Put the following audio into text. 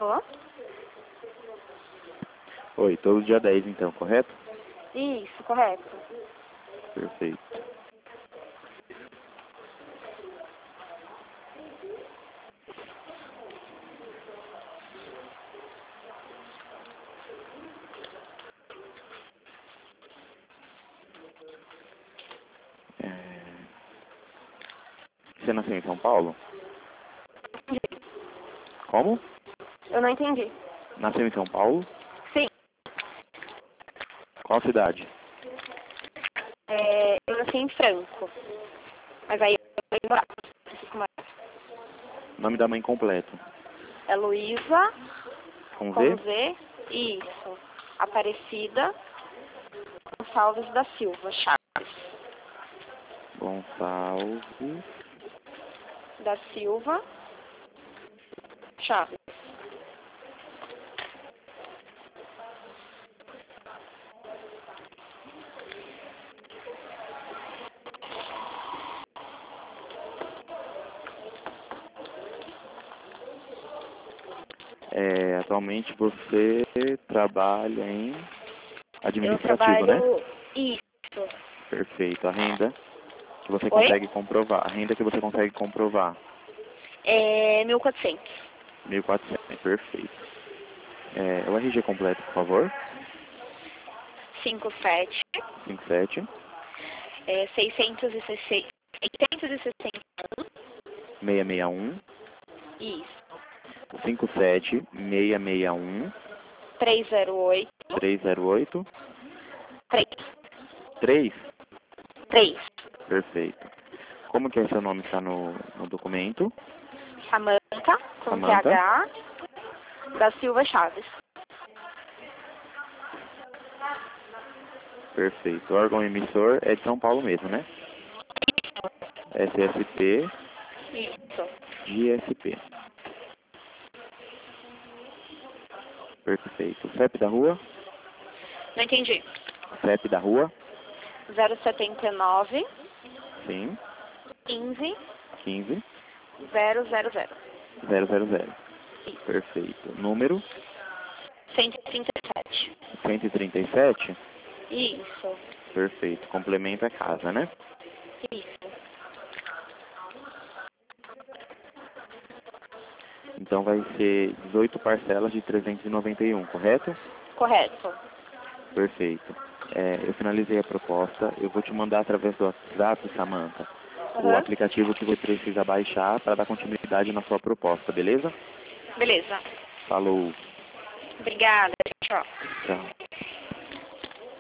Alô? Oi, todo dia 10 então, correto? Isso, correto. Perfeito. Você nasceu em São Paulo? Como? Eu não entendi. Nasceu em São Paulo? Sim. Qual cidade? Eu nasci em Franco. Mas aí eu vou morar. Nome da mãe completo. É Luísa, Com com Z? Z. Isso. Aparecida Gonçalves da Silva Chaves. Gonçalves. Da Silva Chaves. Atualmente você trabalha em Eu administrativo, trabalho... né? Isso. Perfeito. A renda que você Oi? consegue comprovar. A renda que você consegue comprovar. 1.400. 1.400. Perfeito. O RG completo, por favor. 57. 57 661. 661 Isso. 57 661 308. 308 3. 3. 3. Perfeito. Como que é seu nome está no documento? Samanta, com Samantha. TH, da Silva Chaves. Perfeito. O órgão emissor é de São Paulo mesmo, né? SSP Isso. GSP. Perfeito. CEP da rua? Não entendi. CEP da rua? 079 Sim. 15 15 000. 000. Perfeito. Número? 137. 137? Isso. Perfeito. Complementa a casa, né? Isso. Então vai ser 18 parcelas de 391, correto? Correto. Perfeito. Eu finalizei a proposta. Eu vou te mandar através do WhatsApp, Samantha, o Uhum. aplicativo que você precisa baixar para dar continuidade na sua proposta, beleza? Beleza. Falou. Obrigada. Tchau. Tchau.